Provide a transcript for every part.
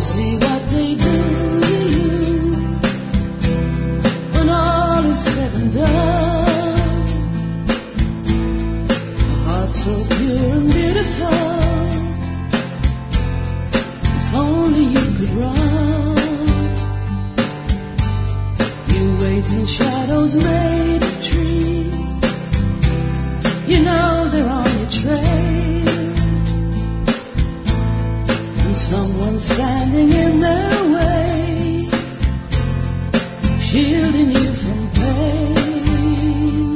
see what they do to you when all is said and done. A heart so pure and beautiful, if only you could run. You wait in shadows made of trees, you know they're on your trail, and someone's standing in their way, shielding you from pain.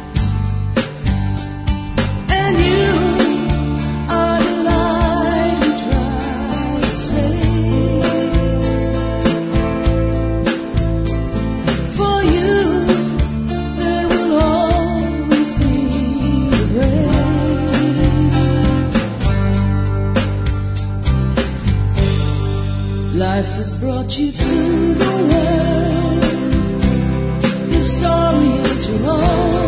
And you are the light we try to save. For you, there will always be the rain. Life has brought you to the world. Your story is your own.